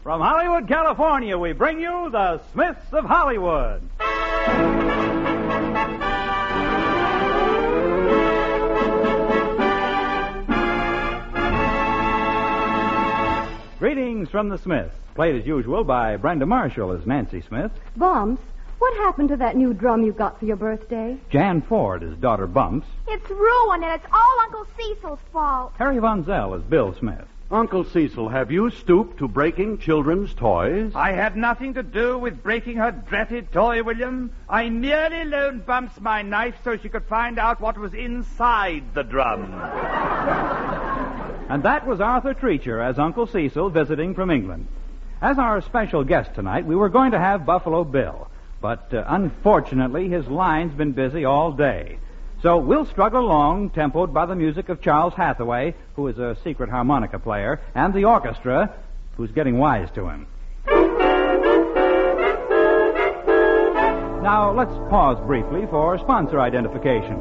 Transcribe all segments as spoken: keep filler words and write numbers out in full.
From Hollywood, California, we bring you the Smiths of Hollywood. Greetings from the Smiths, played as usual by Brenda Marshall as Nancy Smith. Bumps, what happened to that new drum you got for your birthday? Jan Ford as daughter Bumps. It's ruined, and it's all Uncle Cecil's fault. Harry Von Zell as Bill Smith. Uncle Cecil, have you stooped to breaking children's toys? I had nothing to do with breaking her dratted toy, William. I merely loaned Bumps my knife so she could find out what was inside the drum. And that was Arthur Treacher as Uncle Cecil visiting from England. As our special guest tonight, we were going to have Buffalo Bill, but uh, unfortunately his line's been busy all day. So we'll struggle along, tempoed by the music of Charles Hathaway, who is a secret harmonica player, and the orchestra, who's getting wise to him. Now, let's pause briefly for sponsor identification.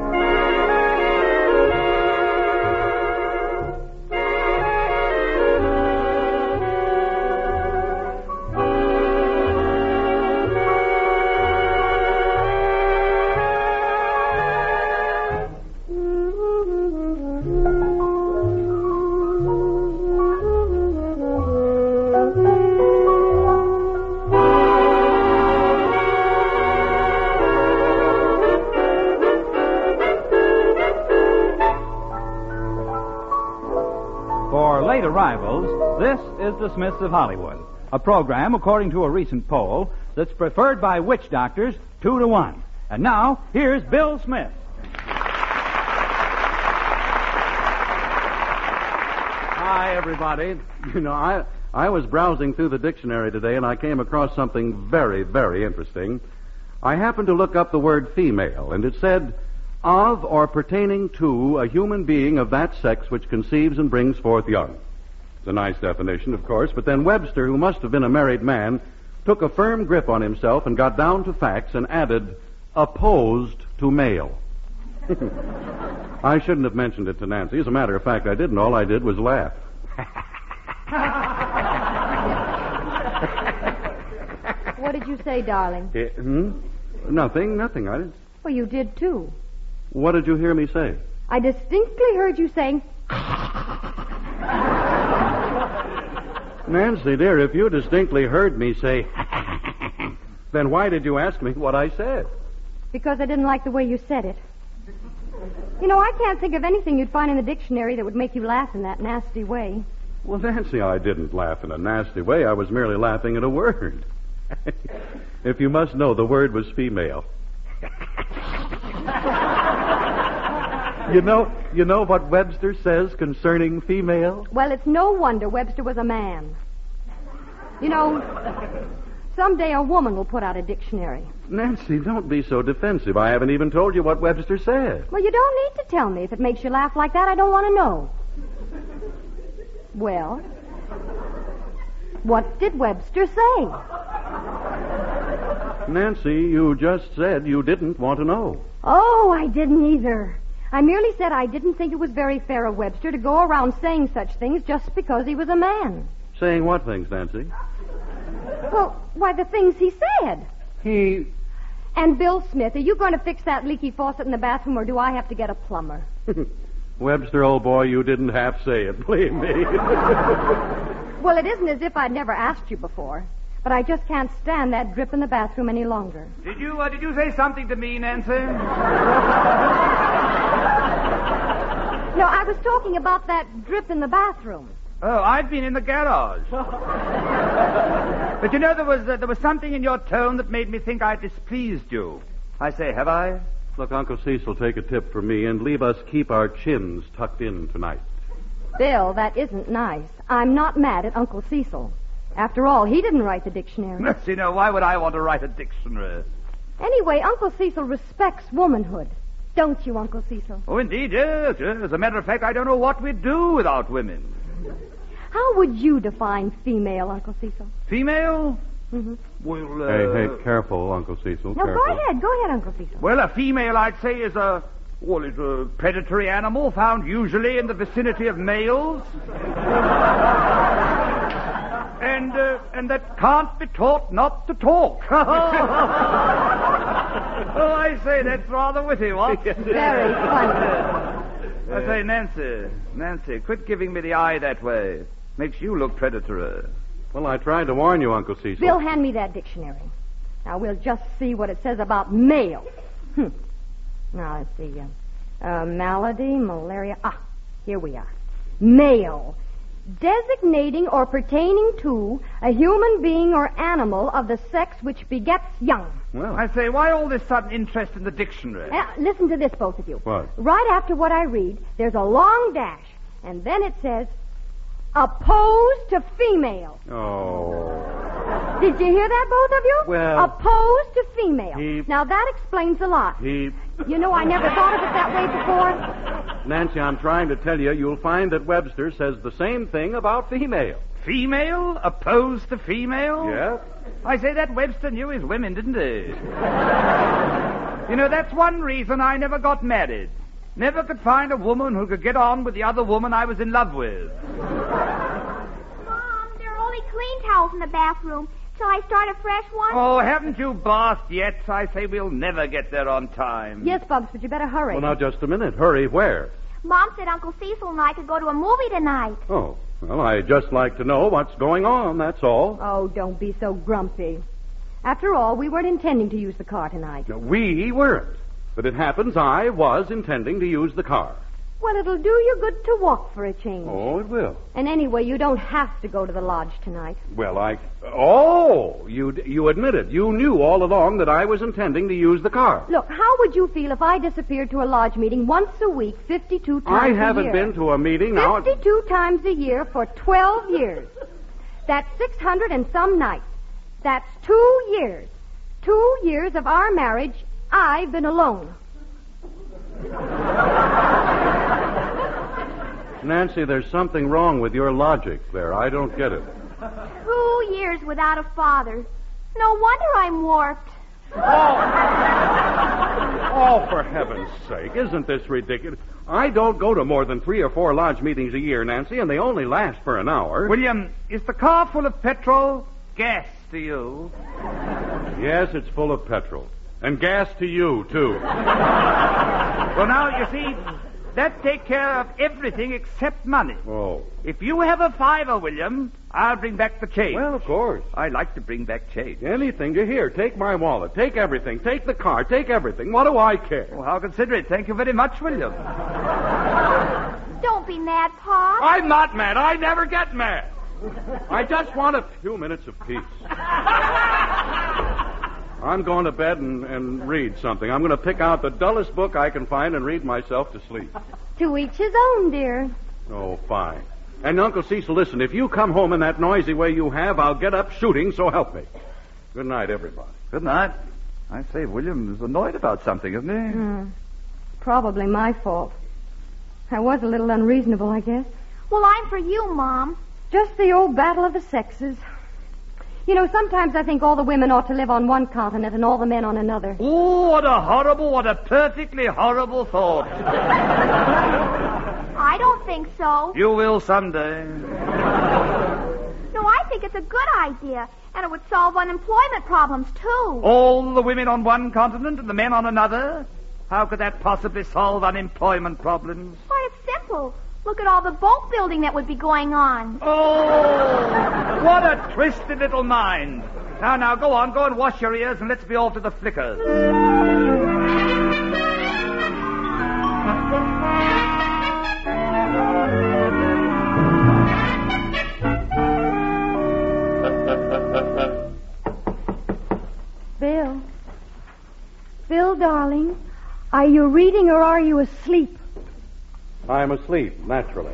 Arrivals, this is the Smiths of Hollywood, a program, according to a recent poll, that's preferred by witch doctors two to one. And now, here's Bill Smith. Hi, everybody. You know, I, I was browsing through the dictionary today, and I came across something very, very interesting. I happened to look up the word female, and it said, of or pertaining to a human being of that sex which conceives and brings forth young. It's a nice definition, of course, but then Webster, who must have been a married man, took a firm grip on himself and got down to facts and added, opposed to male. I shouldn't have mentioned it to Nancy. As a matter of fact, I didn't. All I did was laugh. What did you say, darling? Eh, hmm? Nothing, nothing. I didn't. Well, you did, too. What did you hear me say? I distinctly heard you saying... Nancy, dear, if you distinctly heard me say... then why did you ask me what I said? Because I didn't like the way you said it. You know, I can't think of anything you'd find in the dictionary that would make you laugh in that nasty way. Well, Nancy, I didn't laugh in a nasty way. I was merely laughing at a word. If you must know, the word was female. You know, you know what Webster says concerning female? Well, it's no wonder Webster was a man. You know, someday a woman will put out a dictionary. Nancy, don't be so defensive. I haven't even told you what Webster said. Well, you don't need to tell me. If it makes you laugh like that, I don't want to know. Well, what did Webster say? Nancy, you just said you didn't want to know. Oh, I didn't either. I merely said I didn't think it was very fair of Webster to go around saying such things just because he was a man. Saying what things, Nancy? Well, why, the things he said. He... And Bill Smith, are you going to fix that leaky faucet in the bathroom, or do I have to get a plumber? Webster, old boy, you didn't half say it, believe me. Well, it isn't as if I'd never asked you before. But I just can't stand that drip in the bathroom any longer. Did you, uh, did you say something to me, Nancy? No, I was talking about that drip in the bathroom. Oh, I've been in the garage. But you know, there was uh, there was something in your tone that made me think I displeased you. I say, have I? Look, Uncle Cecil, take a tip from me and leave us keep our chins tucked in tonight. Bill, that isn't nice. I'm not mad at Uncle Cecil. After all, he didn't write the dictionary. Mercy, no, why would I want to write a dictionary? Anyway, Uncle Cecil respects womanhood. Don't you, Uncle Cecil? Oh, indeed, yes, yes. As a matter of fact, I don't know what we'd do without women. How would you define female, Uncle Cecil? Female? Mm-hmm. Well, uh... Hey, hey, careful, Uncle Cecil, No, careful. go ahead, go ahead, Uncle Cecil. Well, a female, I'd say, is a... Well, it's a predatory animal found usually in the vicinity of males. And, uh, and that can't be taught not to talk. Oh, I say, that's rather witty, what? Very funny. I say, Nancy, Nancy, quit giving me the eye that way. Makes you look predatory. Well, I tried to warn you, Uncle Cecil. Bill, hand me that dictionary. Now, we'll just see what it says about male. Hmm. Now, let's see. Uh, uh, malady, malaria. Ah, here we are. Male. Designating or pertaining to a human being or animal of the sex which begets young. Well, I say, why all this sudden interest in the dictionary? Uh, listen to this, both of you. What? Right after what I read, there's a long dash, and then it says, opposed to female. Oh. Did you hear that, both of you? Well, opposed to female. he- Now, that explains a lot. He... You know, I never thought of it that way before. Nancy, I'm trying to tell you, you'll find that Webster says the same thing about female. Female opposed to female? Yeah? I say that Webster knew his women, didn't he? You know, that's one reason I never got married. Never could find a woman who could get on with the other woman I was in love with. Mom, there are only clean towels in the bathroom. Shall I start a fresh one? Oh, haven't you bathed yet? I say we'll never get there on time. Yes, Bubs, but you better hurry. Well, now, just a minute. Hurry, where? Mom said Uncle Cecil and I could go to a movie tonight. Oh, well, I'd just like to know what's going on, that's all. Oh, don't be so grumpy. After all, we weren't intending to use the car tonight. Now, we weren't. But it happens I was intending to use the car. Well, it'll do you good to walk for a change. Oh, it will. And anyway, you don't have to go to the lodge tonight. Well, I... Oh, you you admitted. You knew all along that I was intending to use the car. Look, how would you feel if I disappeared to a lodge meeting once a week, fifty-two times I a year? haven't been to a meeting now... fifty-two times a year for twelve years. That's six hundred and some nights. That's two years. Two years of our marriage, I've been alone. Nancy, there's something wrong with your logic there. I don't get it. Two years without a father. No wonder I'm warped. Oh, for heaven's sake, isn't this ridiculous? I don't go to more than three or four lodge meetings a year, Nancy, and they only last for an hour. William, is the car full of petrol? Gas to you? Yes, it's full of petrol. And gas to you, too. Well, now, you see, that takes care of everything except money. Oh. If you have a fiver, William, I'll bring back the change. Well, of course. I like to bring back change. Anything to hear. Take my wallet. Take everything. Take the car. Take everything. What do I care? Oh, how considerate. Thank you very much, William. Don't be mad, Pa. I'm not mad. I never get mad. I just want a few minutes of peace. I'm going to bed and, and read something. I'm going to pick out the dullest book I can find and read myself to sleep. To each his own, dear. Oh, fine. And Uncle Cecil, listen, if you come home in that noisy way you have, I'll get up shooting, so help me. Good night, everybody. Good night. I say, William is annoyed about something, isn't he? Hmm. Probably my fault. I was a little unreasonable, I guess. Well, I'm for you, Mom. Just the old battle of the sexes. You know, sometimes I think all the women ought to live on one continent and all the men on another. Oh, what a horrible, what a perfectly horrible thought. I don't think so. You will someday. No, I think it's a good idea, and it would solve unemployment problems, too. All the women on one continent and the men on another? How could that possibly solve unemployment problems? Why, it's simple. Look at all the boat building that would be going on. Oh, what a twisted little mind. Now, now, go on, go and wash your ears and let's be off to the flickers. Bill. Bill, darling, are you reading or are you asleep? I'm asleep, naturally.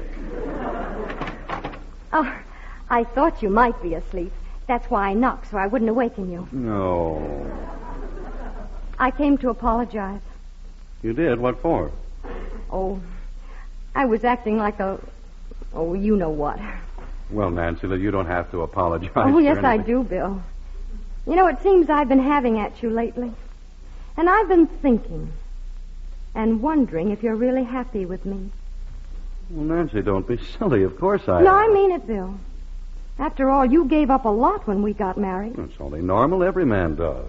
Oh, I thought you might be asleep. That's why I knocked, so I wouldn't awaken you. No. I came to apologize. You did? What for? Oh, I was acting like a... Oh, you know what. Well, Nancy, you don't have to apologize. Oh, for yes, I anything. do, Bill. You know, it seems I've been having at you lately. And I've been thinking and wondering if you're really happy with me. Well, Nancy, don't be silly. Of course I No, am. I mean it, Bill. After all, you gave up a lot when we got married. It's only normal. Every man does.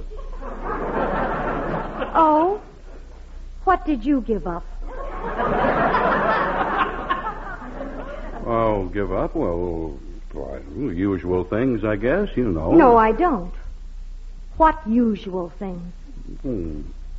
Oh? What did you give up? Oh, give up? Well, why, usual things, I guess, you know. No, I don't. What usual things? Hmm.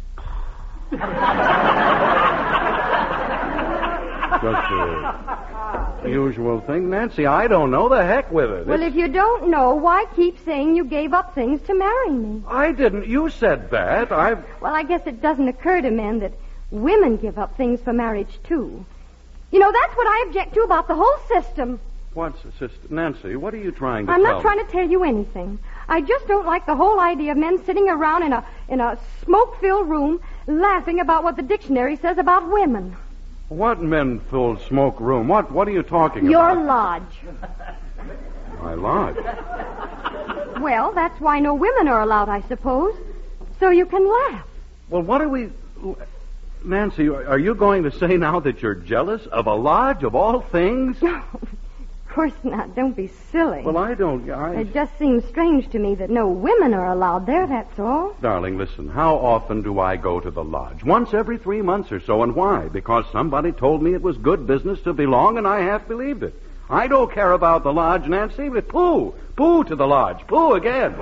Just a usual thing. Nancy, I don't know. The heck with it. Well, It's- if you don't know, why keep saying you gave up things to marry me? I didn't. You said that. I. Well, I guess it doesn't occur to men that women give up things for marriage, too. You know, that's what I object to about the whole system. What's the sister? Nancy, what are you trying to I'm tell not trying to tell you anything. I just don't like the whole idea of men sitting around in a in a smoke-filled room laughing about what the dictionary says about women. me? What men-filled smoke room? What What are you talking Your about? lodge. My lodge. Well, that's why no women are allowed, I suppose. So you can laugh. Well, what are we... Nancy, are you going to say now that you're jealous of a lodge of all things? No, of course not. Don't be silly. Well, I don't... I... It just seems strange to me that no women are allowed there, that's all. Darling, listen, how often do I go to the lodge? Once every three months or so, and why? Because somebody told me it was good business to belong, and I half believed it. I don't care about the lodge, Nancy, but pooh, pooh to the lodge, pooh again.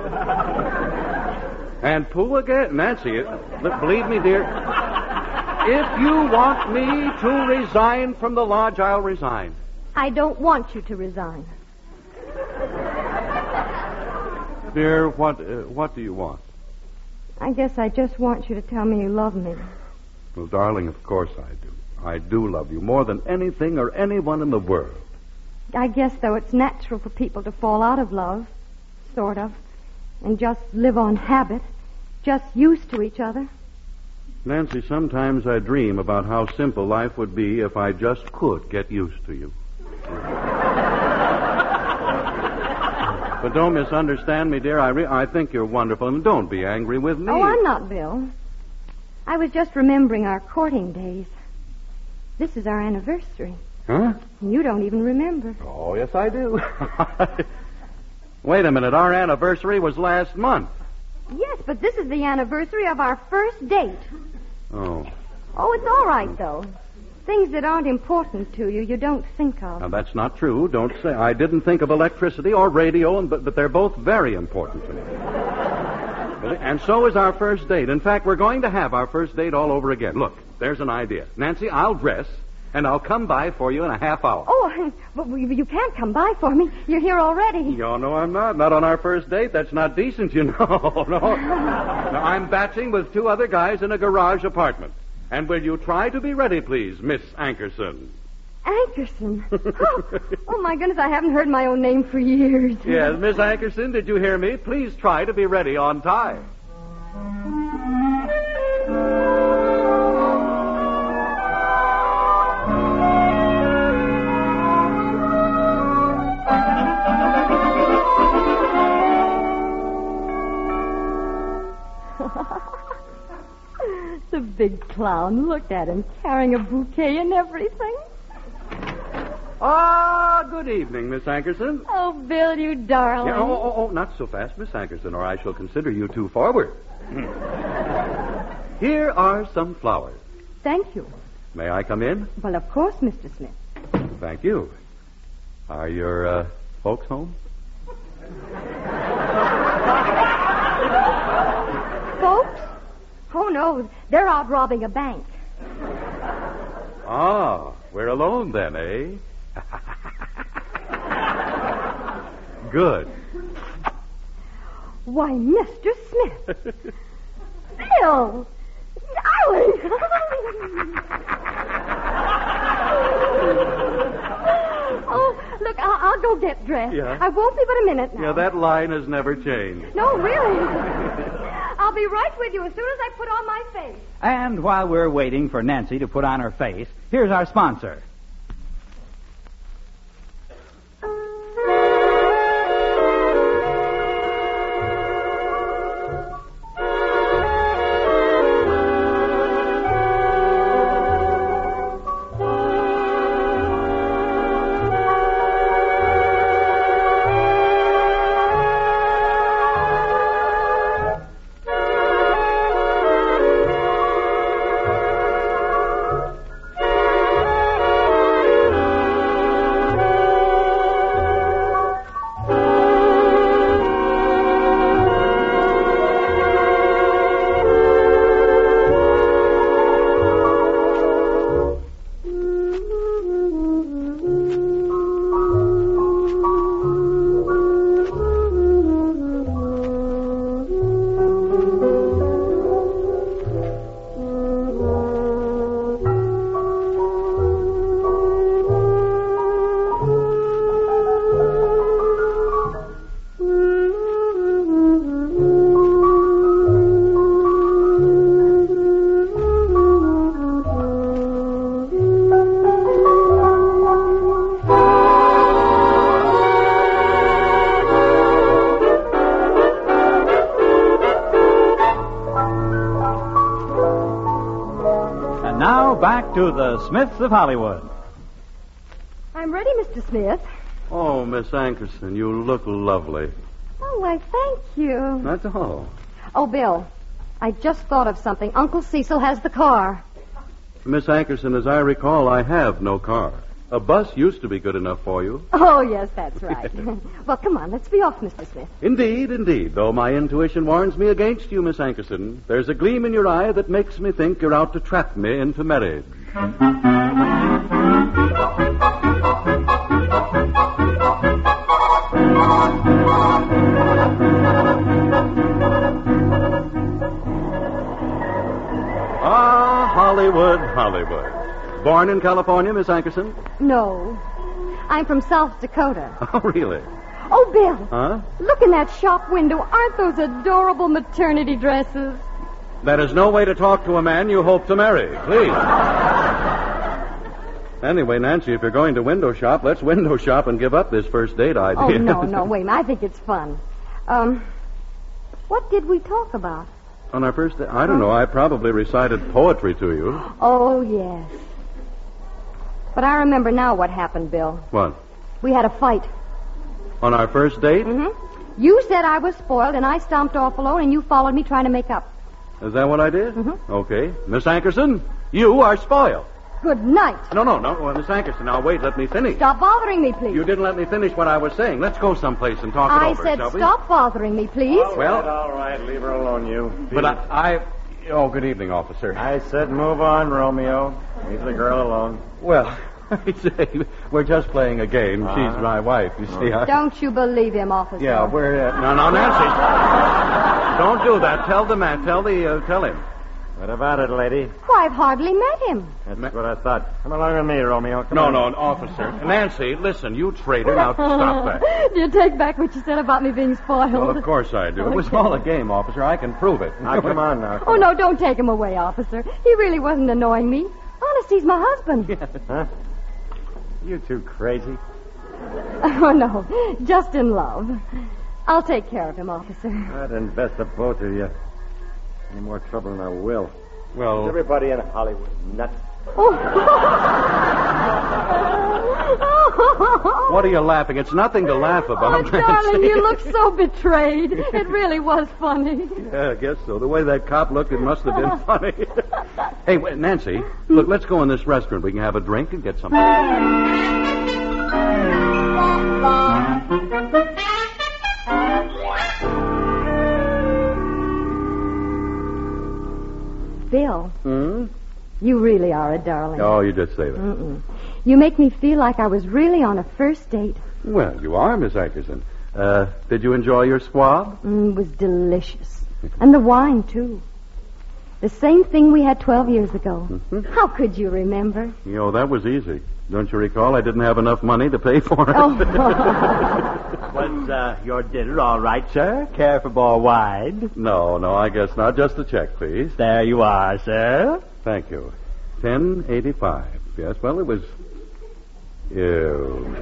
And pooh again. Nancy, it, believe me, dear, if you want me to resign from the lodge, I'll resign. I don't want you to resign. Dear, what uh, what do you want? I guess I just want you to tell me you love me. Well, darling, of course I do. I do love you more than anything or anyone in the world. I guess, though, it's natural for people to fall out of love, sort of, and just live on habit, just used to each other. Nancy, sometimes I dream about how simple life would be if I just could get used to you. But don't misunderstand me, dear. I, re- I think you're wonderful, and don't be angry with me. Oh, I'm not, Bill. I was just remembering our courting days. This is our anniversary. Huh? And you don't even remember. Oh, yes, I do. Wait a minute. Our anniversary was last month. Yes, but this is the anniversary of our first date. Oh. Oh, it's all right, though. Things that aren't important to you, you don't think of. Now, that's not true. Don't say. I didn't think of electricity or radio, and, but, but they're both very important to me. And so is our first date. In fact, we're going to have our first date all over again. Look, there's an idea. Nancy, I'll dress, and I'll come by for you in a half hour. Oh, but you can't come by for me. You're here already. Oh, no, I'm not. Not on our first date. That's not decent, you know. No. No, I'm batching with two other guys in a garage apartment. And will you try to be ready, please, Miss Ankerson? Ankerson? Oh, oh, my goodness, I haven't heard my own name for years. Yes, Miss Ankerson, did you hear me? Please try to be ready on time. The big clown. Look at him, carrying a bouquet and everything. Ah, good evening, Miss Ankerson. Oh, Bill, you darling. Yeah, oh, oh, oh, not so fast, Miss Ankerson, or I shall consider you too forward. Here are some flowers. Thank you. May I come in? Well, of course, Mister Smith. Thank you. Are your uh, folks home? Folks? Oh, no, they're out robbing a bank. Ah, we're alone then, eh? Good. Why, Mister Smith. Bill! Darling! Oh, look, I'll, I'll go get dressed. Yeah. I won't be but a minute now. Yeah, that line has never changed. No, really. I'll be right with you as soon as I put on my face. And while we're waiting for Nancy to put on her face, here's our sponsor. to the Smiths of Hollywood. I'm ready, Mister Smith. Oh, Miss Ankerson, you look lovely. Oh, why, thank you. That's all. Oh, Bill, I just thought of something. Uncle Cecil has the car. Miss Ankerson, as I recall, I have no car. A bus used to be good enough for you. Oh, yes, that's right. Well, come on, let's be off, Mister Smith. Indeed, indeed. Though my intuition warns me against you, Miss Ankerson, there's a gleam in your eye that makes me think you're out to trap me into marriage. Ah, Hollywood, Hollywood. Born in California, Miss Ankerson? No, I'm from South Dakota. Oh, really? Oh, Bill. Huh? Look in that shop window. Aren't those adorable maternity dresses? That is no way to talk to a man you hope to marry. Please. Anyway, Nancy, if you're going to window shop, let's window shop and give up this first date idea. Oh, no, no, wait a minute. I think it's fun. Um, what did we talk about? On our first date? I don't know. I probably recited poetry to you. Oh, yes. But I remember now what happened, Bill. What? We had a fight. On our first date? Mm-hmm. You said I was spoiled, and I stomped off alone, and you followed me trying to make up. Is that what I did? Mm-hmm. Okay. Miss Ankerson, you are spoiled. Good night. No, no, no. Well, Miss Ankerson, now wait, let me finish. Stop bothering me, please. You didn't let me finish what I was saying. Let's go someplace and talk it I over, said shall we? stop bothering me, please. All Well- right, all right, leave her alone, you. But I, I... Oh, good evening, officer. I said move on, Romeo. Leave the girl alone. Well, we're just playing a game. Uh-huh. She's my wife, you see. I... Don't you believe him, officer? Yeah, we're... Uh... No, no, Nancy. Don't do that. Tell the man. Tell the... Uh, tell him. What about it, lady? Why, I've hardly met him. That's what I thought. Come along with me, Romeo. Come No, on. no, officer. Nancy, listen, you traitor. Now stop that. Do you take back what you said about me being spoiled? Well, of course I do. It was all a game, officer. I can prove it. Now, come on now. Oh, no, don't take him away, officer. He really wasn't annoying me. Honest, he's my husband. Huh? You too crazy. Oh, no, just in love. I'll take care of him, officer. I'd invest the both of you. Any more trouble than I will. Well, Everybody in Hollywood nuts. what are you laughing? It's nothing to laugh Oh, about, darling, Nancy. you look so betrayed. It really was funny. Yeah, I guess so. The way that cop looked, it must have been funny. Hey, wait, Nancy, look, let's go in this restaurant. We can have a drink and get something. Bill, Hmm? you really are a darling. Oh, you just say that. Mm-mm. You make me feel like I was really on a first date. Well, you are, Miss Ankerson. Uh, did you enjoy your squab? Mm, it was delicious. And the wine, too. The same thing we had twelve years ago. Mhm. How could you remember? You know, that was easy. Don't you recall? I didn't have enough money to pay for it. Oh. Was uh, your dinner all right, sir? Care for more wine? No, no, I guess not. Just a check, please. There you are, sir. Thank you. Ten eighty-five. Yes, well, it was... Ew.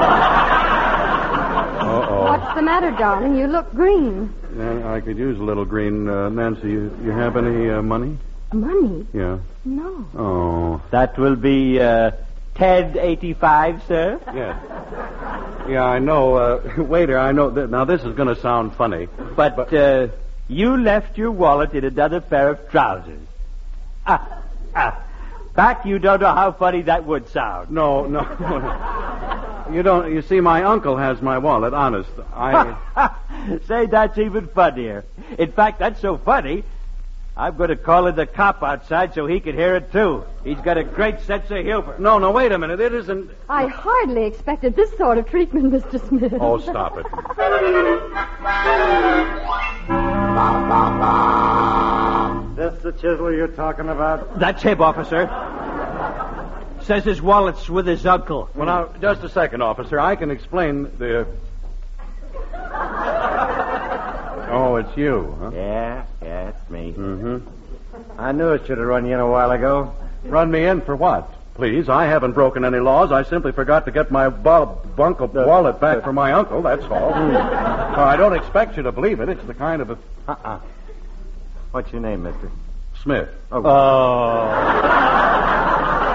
Uh-oh. What's the matter, darling? You look green. Uh, I could use a little green. Uh, Nancy, you, you have any uh, money? Money? Yeah. No. Oh, That will be uh, ten eighty-five, sir. yeah. Yeah, I know. Uh, waiter, I know. Th- now, this is going to sound funny. But, uh, you left your wallet in another pair of trousers. Ah, ah. Back, you don't know how funny that would sound. No, no. You don't. You see, my uncle has my wallet. Honest, I. Say, that's even funnier. In fact, that's so funny, I'm going to call in the cop outside so he can hear it, too. He's got a great sense of humor. No, no. Wait a minute. It isn't. I hardly expected this sort of treatment, Mister Smith. Oh, stop it. This the chisel you're talking about? That's him, officer. Says his wallet's with his uncle. Well, now, just a second, officer. I can explain the. Oh, it's you, huh? Yeah, yeah, it's me. Mm-hmm. I knew it should have run you in a while ago. Run me in for what? Please, I haven't broken any laws. I simply forgot to get my bu- bunk of wallet back from my uncle, that's all. Well, I don't expect you to believe it. It's the kind of a... Uh-uh. What's your name, mister? Smith. Oh. Oh.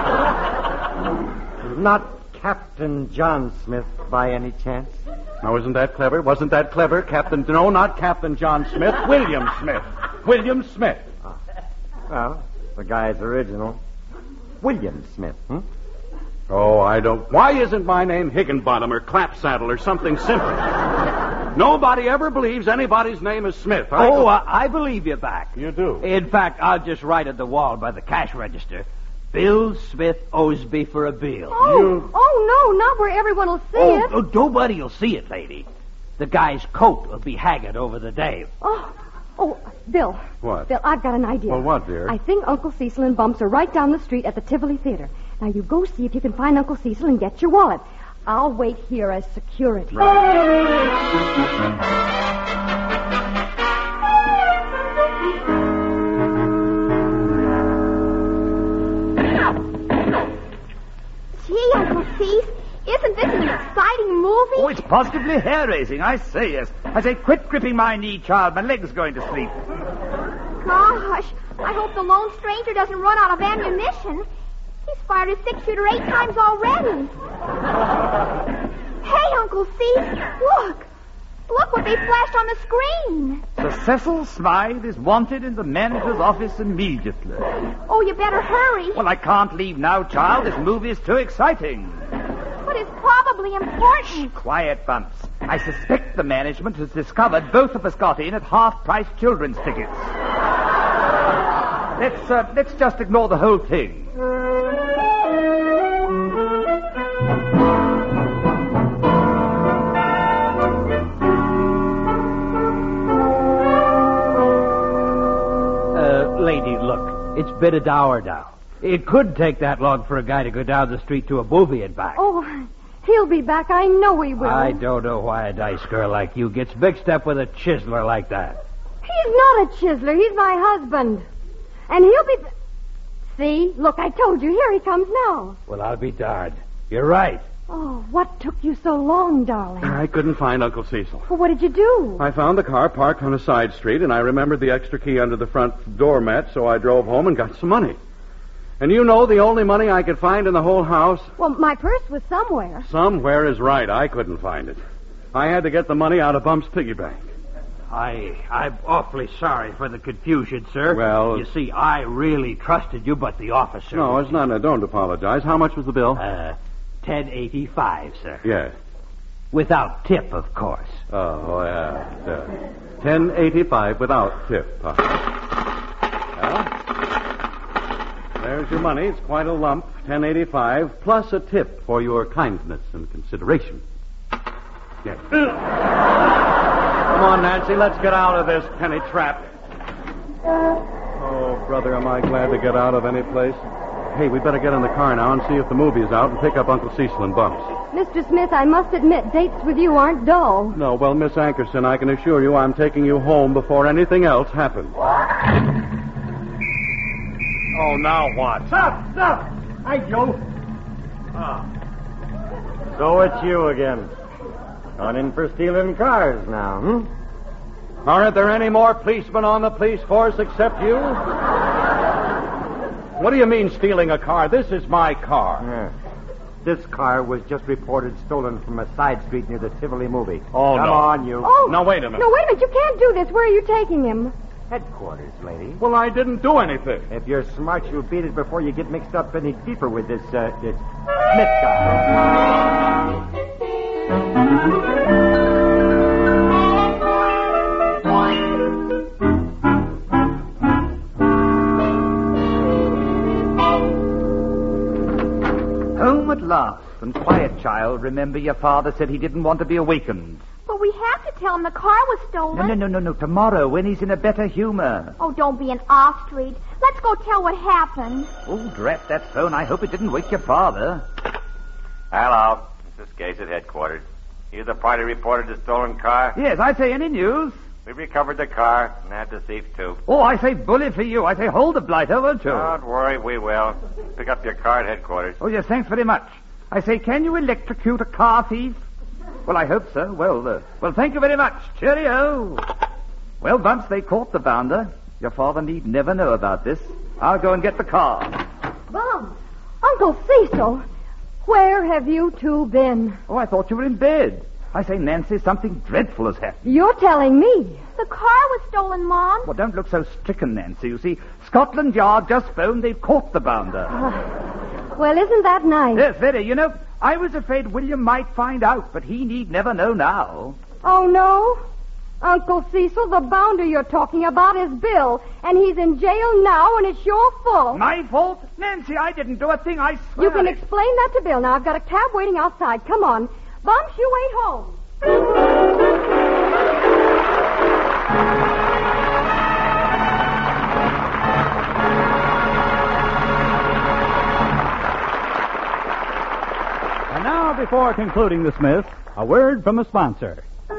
not Captain John Smith by any chance? Now, isn't that clever? Wasn't that clever, Captain? No, not Captain John Smith. William Smith. William Smith. Oh. Well, the guy's original. William Smith, hmm? Oh, I don't... Why isn't my name Higginbottom or Clapsaddle or something simple? Nobody ever believes anybody's name is Smith. I oh, go... uh, I believe you back. You do? In fact, I'll just write at the wall by the cash register. Bill Smith Osby for a bill. Oh, You- oh no, not where everyone will see Oh, it. oh, nobody will see it, lady. The guy's coat will be haggard over the day. Oh, oh, Bill. What? Bill, I've got an idea. Well, what, dear? I think Uncle Cecil and Bumps are right down the street at the Tivoli Theater. Now, you go see if you can find Uncle Cecil and get your wallet. I'll wait here as security. Gee, Uncle Cease, isn't this an exciting movie? Oh, it's positively hair-raising, I say, yes. I say, quit gripping my knee, child. My leg's going to sleep. Gosh, I hope the lone stranger doesn't run out of ammunition. He's fired his six-shooter eight times already. Hey, Uncle Cease, look. Look what they flashed on the screen. Sir Cecil Smythe is wanted in the manager's office immediately. Oh, you better hurry. Well, I can't leave now, child. This movie is too exciting. But it's probably important. Quiet, Bumps. I suspect the management has discovered both of us got in at half-price children's tickets. Let's, uh, let's just ignore the whole thing. Uh, lady, look. It's been an hour now. It could take that long for a guy to go down the street to a movie and back. Oh, he'll be back. I know he will. I don't know why a nice girl like you gets mixed up with a chiseler like that. He's not a chiseler. He's my husband. And he'll be... See? Look, I told you. Here he comes now. Well, I'll be darned. You're right. Oh, what took you so long, darling? I couldn't find Uncle Cecil. Well, what did you do? I found the car parked on a side street, and I remembered the extra key under the front doormat, so I drove home and got some money. And you know the only money I could find in the whole house? Well, my purse was somewhere. Somewhere is right. I couldn't find it. I had to get the money out of Bump's piggy bank. I, I'm awfully sorry for the confusion, sir. Well- You see, I really trusted you, but the officer... No, it's not. No, don't apologize. How much was the bill? Uh, ten eighty-five, sir. Yes. Without tip, of course. Oh, yeah. yeah. ten eighty-five without tip. Huh? Well, there's your money. It's quite a lump. ten eighty-five plus a tip for your kindness and consideration. Yes. Come on, Nancy. Let's get out of this penny trap. Oh, brother, am I glad to get out of any place. Hey, we better get in the car now and see if the movie is out and pick up Uncle Cecil and Bumps. Mister Smith, I must admit, dates with you aren't dull. No, well, Miss Ankerson, I can assure you I'm taking you home before anything else happens. Oh, now what? Stop! Stop! Hi, Joe. Ah. So it's you again. Gone in for stealing cars now, hmm? Aren't there any more policemen on the police force except you? What do you mean stealing a car? This is my car. Yeah. This car was just reported stolen from a side street near the Tivoli movie. Oh, Come no. on, you. Oh! Now, wait a minute. No, wait a minute. You can't do this. Where are you taking him? Headquarters, lady. Well, I didn't do anything. If you're smart, you'll beat it before you get mixed up any deeper with this, uh, this Smith guy. Home at last. And quiet, child. Remember your father said he didn't want to be awakened. But we have to tell him the car was stolen. No, no, no, no, no. Tomorrow, when he's in a better humor. Oh, don't be an off-street. Let's go tell what happened. Oh, drat that phone. I hope it didn't wake your father. Hello. This is Gates at headquarters. You the party reported the stolen car? Yes, I say, any news? We recovered the car and had the thief, too. Oh, I say, bully for you. I say, hold the blighter, won't you? Don't worry, we will. Pick up your car at headquarters. Oh, yes, thanks very much. I say, can you electrocute a car thief? Well, I hope so. Well, uh, well, thank you very much. Cheerio. Well, Bumps, they caught the bounder. Your father need never know about this. I'll go and get the car. Bumps! Uncle Cecil! Where have you two been? Oh, I thought you were in bed. I say, Nancy, something dreadful has happened. You're telling me. The car was stolen, Mom. Well, don't look so stricken, Nancy. You see, Scotland Yard just phoned they've caught the bounder. Uh, well, isn't that nice? Yes, very. You know, I was afraid William might find out, but he need never know now. Oh, no? Uncle Cecil, the bounder you're talking about is Bill, and he's in jail now, and it's your fault. My fault? Nancy, I didn't do a thing, I swear. You can it. explain that to Bill. Now, I've got a cab waiting outside. Come on. Bumps, you ain't home. And now, before concluding the Smiths, a word from a sponsor.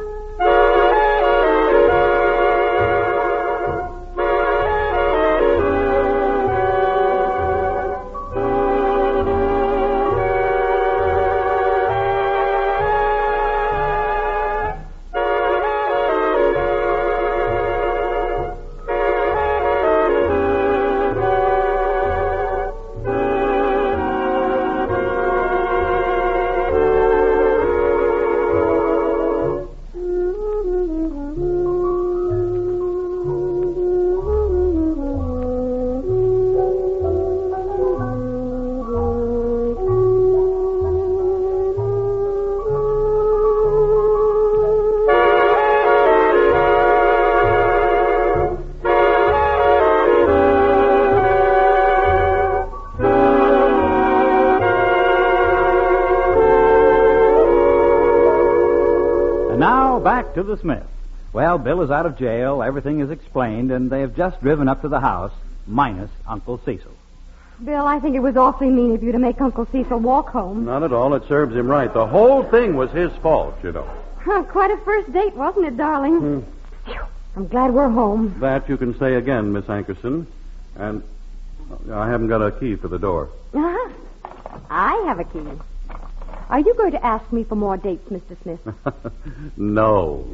Back to the Smiths. Well, Bill is out of jail, everything is explained, and they have just driven up to the house, minus Uncle Cecil. Bill, I think it was awfully mean of you to make Uncle Cecil walk home. Not at all. It serves him right. The whole thing was his fault, you know. Huh, quite a first date, wasn't it, darling? Hmm. Phew, I'm glad we're home. That you can say again, Miss Hankerson. And I haven't got a key for the door. Uh-huh. I have a key. Are you going to ask me for more dates, Mister Smith? No.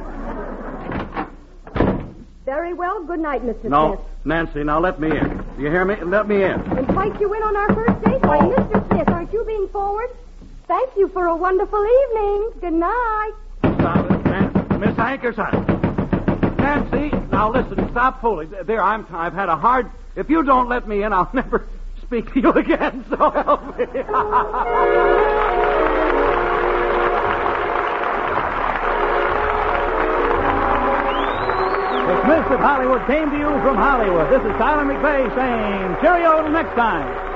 Very well. Good night, Mister No, Smith. Nancy, now let me in. Do you hear me? Let me in. Invite you in on our first date? Why, Mister Smith, aren't you being forward? Thank you for a wonderful evening. Good night. Stop it, Nancy. Miss Hankerson. Nancy, now listen, stop fooling. There, I'm, I've had a hard... If you don't let me in, I'll never speak to you again, so help me. The Smiths of Hollywood came to you from Hollywood. This is Tyler McVeigh saying cheerio till next time.